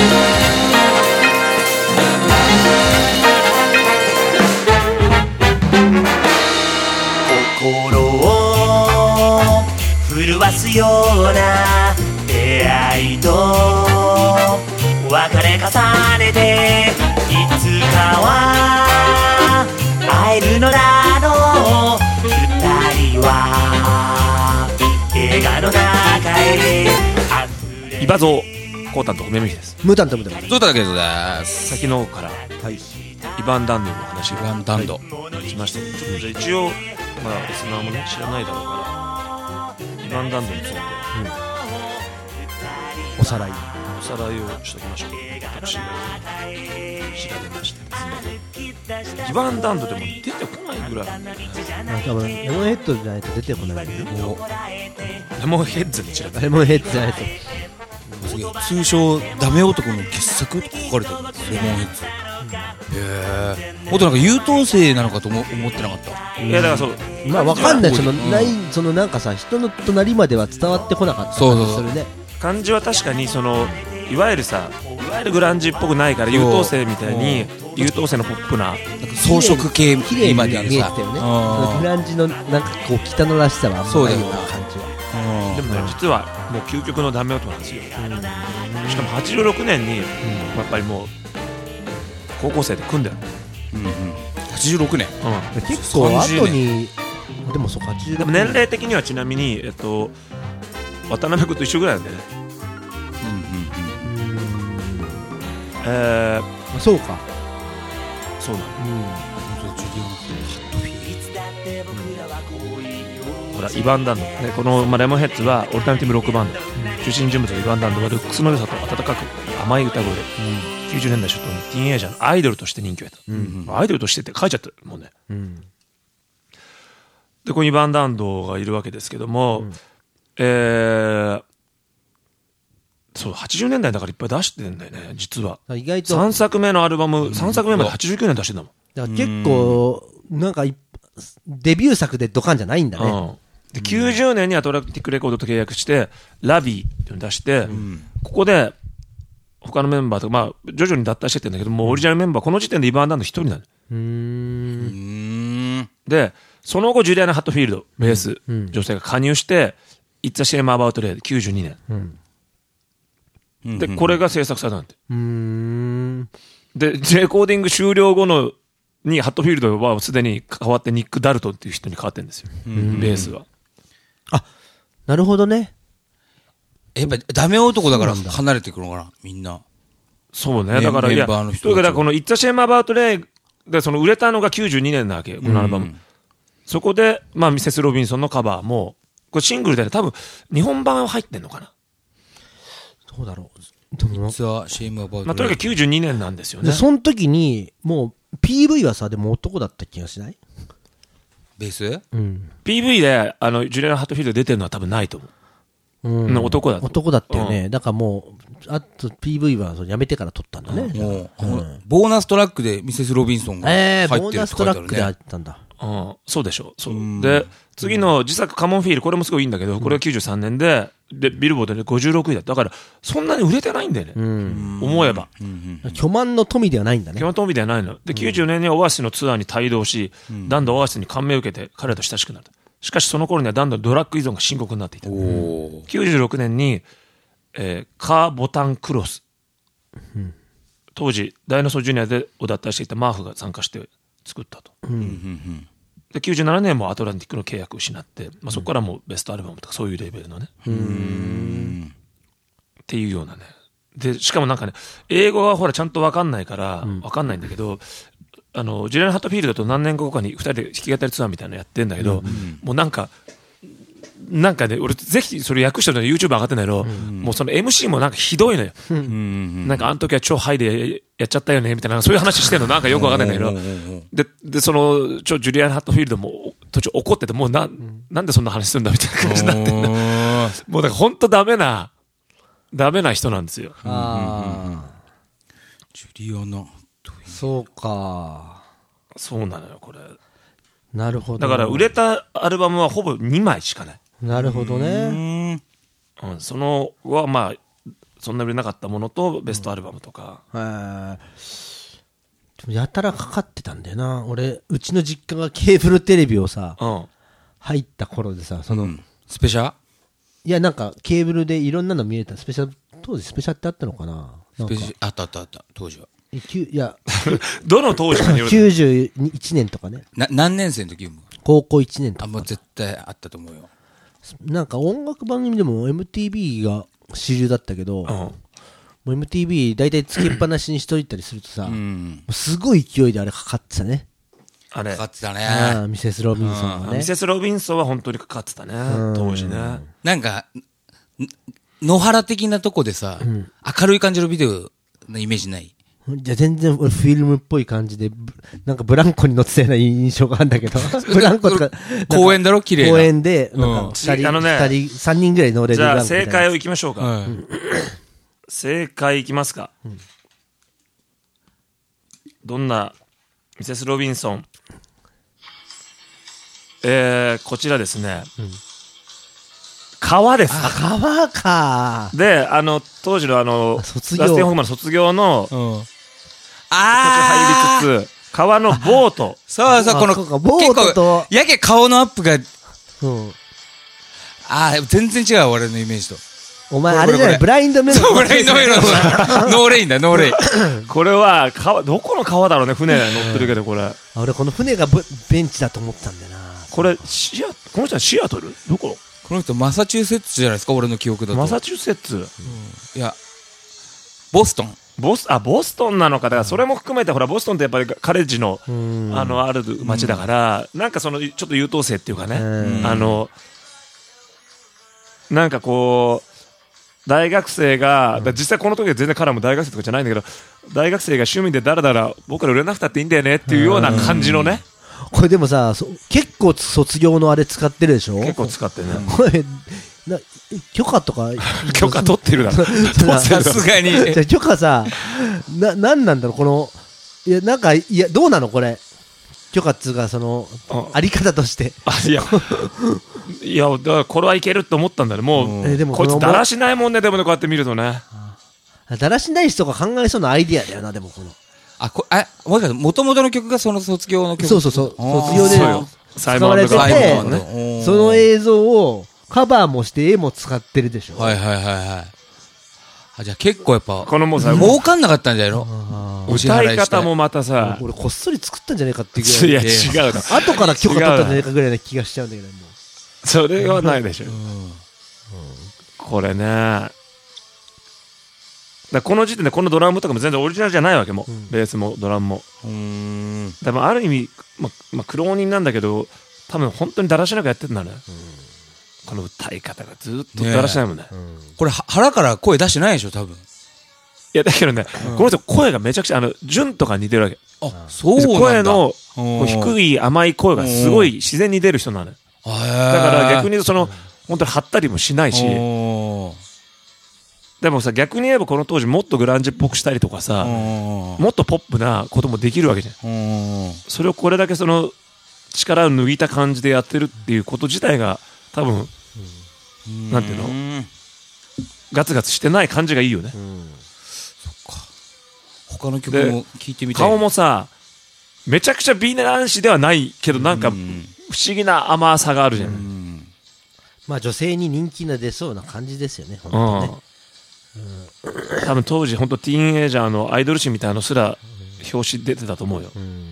心を震わすような出会いと別れ重ねていつかは会えるのだろう。二人は映画の中へイバゾーコータンとめめひです。 ムタントムタント。 ゾウタだけです昨日からイヴァンダンドの話をイヴァンダンドしましたけど、ちょっとじゃあ一応まあリスナーもね知らないだろうからイヴァンダンドについておさらいをしておきましょう。私が調べましてですね、イヴァンダンドでも出てこないぐらいなんだよね。 多分レモンヘッドじゃないと出てこないんだよ。 レモンヘッズに調べてレモンヘッドじゃないと。 すげえ通称ダメ男の傑作と書かれてるんですレモンヘッズ。へえ。もっとなんか優等生なのかと思ってなかった。 いやだからそうまあわかんない。そのなんかさ、人の隣までは伝わってこなかった。 そうそれね。 感じは確かにそのいわゆるグランジっぽくないから優等生みたいに優等生のポップな装飾系綺麗に今であるさ見えてたよね。グランジのなんかこう汚らしさはあんまないような感じは。 でもね実はもう究極のダメ男なんですよ。しかも86年にやっぱりもう高校生で組んでる。 86年。 結構後にでもそう80 でも年齢的にはちなみに渡辺君と一緒ぐらいなんだよね。 そうか。 そうなの。ほらイヴァンダンド、ね、この、レモンヘッズはオルタナティブロックバンド、中心人物のイヴァンダンドはルックスの良さと温かく甘い歌声で、90年代初頭にティーンエイジャーのアイドルとして人気を得た、アイドルとしてって書いちゃってるもんね、でここにイヴァンダンドがいるわけですけども、そう80年代だからいっぱい出してるんだよね実は。 意外と 3作目のアルバム、3作目まで89年出してんだもん。 だから結構なんかデビュー作でドカンじゃないんだね。 で90年にアトラクティックレコードと契約してラビーっていうのを出して、ここで他のメンバーとか、徐々に脱退してってんだけども、オリジナルメンバーこの時点でイヴァンダンド一人なの。でその後ジュリアナ・ハットフィールドベース、女性が加入して「It's a Shame About Ray」92年、でこれが制作されたんで、レコーディング終了後のにハットフィールドはすでに変わってニック・ダルトンっていう人に変わってるんですよ、ベースは。 あ、なるほどね。 やっぱダメ男だから離れてくるのかなみんな。 そうね。だからいや、というかこの It's a Shame About Ray でその売れたのが92年なわけよこのアルバム。そこでミセス・ロビンソンのカバーもこれシングルで多分日本版は入ってんのかな。 どうだろう。 とにかく 92年なんですよね。 でその時にもう PV はさでも男だった気がしない？ ベース？ PV でジュリアナ・ハットフィールド出てるのは多分ないと思う。男だったよね。だからもうあと PV はやめてから撮ったんだね。 ボーナストラックでミセス・ロビンソンが入ってるって書いてあるね。 ボーナストラックで入ったんだ。 そうでしょ。で次の自作カモンフィールこれもすごいいいんだけど、これは93年でビルボードで56位だった。だからそんなに売れてないんだよね、思えば。 巨万の富ではないんだね。 巨万の富ではないので、90年にオアシスのツアーに帯同し、だんだんオアシスに感銘を受けて彼らと親しくなった。しかしその頃にはだんだんドラッグ依存が深刻になっていた。96年に、カーボタンクロス、当時ダイノソージュニアでを脱退していたマーフが参加して作ったと。で97年もアトランティックの契約を失って、そこからもうベストアルバムとかそういうレベルのねっていうようなね。でしかもなんかね英語はほらちゃんと分かんないから分かんないんだけど、ジュリアナ・ハットフィールドと何年後かに2人で弾き語りツアーみたいなのやってんだけど、もうなんかね俺ぜひそれ訳してるのに YouTube 上がってんだけど、もうその MC もなんかひどいのよ。なんかあの時は超ハイでやっちゃったよねみたいなそういう話してんのなんかよくわかんないんだけど、でそのジュリアナ・ハットフィールドも途中怒っててもうなんでそんな話するんだみたいな感じになってんだ。もうだから本当ダメな人なんですよ。 ジュリアナ。 そうか。 そうなのよこれ。 なるほど。 だから売れたアルバムはほぼ2枚しかない。 なるほどね。 そのはそんな売れなかったものとベストアルバムとか、 でもやたらかかってたんだよな。俺、うちの実家がケーブルテレビをさ、入った頃でさ、 スペシャいや、なんか、ケーブルでいろんなの見れた。当時スペシャってあったのかな。 スペシャあった、当時は。 いや、 どの当時かによる 91年とかね。 何年生の時高校1年とか。 もう絶対あったと思うよ。 なんか音楽番組でも MTV が主流だったけど、もう MTV 大体つけっぱなしにしといたりするとさ、もうすごい勢いであれかかってたね。 あれかかってたね。 ミセス・ロビンソンがね。 ミセス・ロビンソンは本当にかかってたね、当時ね。 なんか、野原的なとこでさ、明るい感じのビデオのイメージない？ じゃあ全然俺フィルムっぽい感じで、なんかブランコに乗ってたような印象があるんだけど、ブランコとか、 公園だろ綺麗な。 公園で、なんか3人ぐらい乗れるブランコ。 じゃあ正解をいきましょうか。正解いきますか。どんなミセス・ロビンソン。こちらですね。川です。 川か。 で、当時の卒業。 ラスティン・ホフマンの卒業の、入りつつ、川のボート。 そうそう、この、 ボートと、 やけ顔のアップが、全然違う、俺のイメージと。 お前、あれじゃない、ブラインドメロン。 ブラインドメロン。ノーレインだ、ノーレイン。 これは、どこの川だろうね、船乗ってるけど、これ。 俺、この船がベンチだと思ったんだよな。 これ、この人はシアトル？どこ？ この人、マサチューセッツじゃないですか、俺の記憶だと。 マサチューセッツ？ いや、ボストン。 ボストンなのか。だからそれも含めて、ほら、ボストンってやっぱりカレッジの、ある街だから、なんかちょっと優等生っていうかね、なんかこう、大学生が、実際この時は全然彼も大学生とかじゃないんだけど、大学生が趣味でだらだら、僕ら売れなくたっていいんだよねっていうような感じのね。 これでもさ、結構卒業のあれ使ってるでしょ？ 結構使ってね。 これ、許可とか許可取ってるだろ。 さすがに。 じゃ許可さ、なんなんだろう、この、いや、なんか、いや、どうなのこれ。許可っつうか、あり方として。 いや、だからこれはいけると思ったんだね。もう、こいつだらしないもんね、でもね、こうやって見るとね。 だらしない人が考えそうなアイディアだよな、でもこの。 もともとの曲がその卒業の曲。 そう。卒業で使われてて、その映像をカバーもして絵も使ってるでしょ。 はい。じゃあ結構やっぱ、 このもうさ、 儲かんなかったんじゃないの？ 歌い方もまたさ、 俺こっそり作ったんじゃねえかっていうぐらい。 いや、違うな。 後から許可取ったんじゃねえかぐらいな気がしちゃうんだけど、もう。 それはないでしょ。これね。この時点でこのドラムとかも全然オリジナルじゃないわけも、ベースもドラムも。でもある意味、苦労人なんだけど、多分本当にだらしなくやってるんだね。この歌い方がずっとだらしないもんね。 これ腹から声出してないでしょ、多分。 いや、だけどね、この人声がめちゃくちゃ、純とか似てるわけ。 そうなんだ。 声の低い甘い声がすごい自然に出る人なのよ。だから逆に本当に張ったりもしないし。でもさ、逆に言えばこの当時もっとグランジっぽくしたりとかさ、もっとポップなこともできるわけじゃん。それをこれだけ力を抜いた感じでやってるっていうこと自体が多分、なんていうの？ガツガツしてない感じがいいよね。そっか。他の曲も聴いてみたい。 顔もさ、めちゃくちゃ美男子ではないけど、なんか不思議な甘さがあるじゃん。 まあ女性に人気が出そうな感じですよね、本当ね。 多分当時本当ティーンエイジャーのアイドル誌みたいなのすら表紙出てたと思うよ。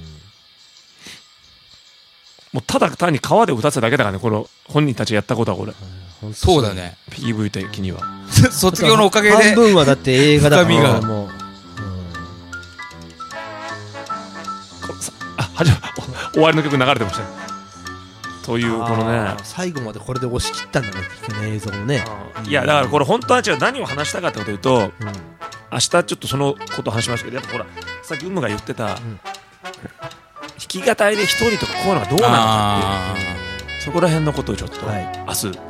もうただ単に川で歌ってただけだからね、この本人たちがやったことはこれ。 そうだね。 PV 的には卒業のおかげで半分はだって映画だからもう終わりの曲流れてましたね。というこのね、 最後までこれで押し切ったんだね、この映像もね。いやだからこれ本当は何を話したかってことを言うと、明日ちょっとそのことを話しましたけど、やっぱほらさっきムが言ってた、弾き語りで一人とかこういうのがどうなのかっていう、そこら辺のことをちょっと明日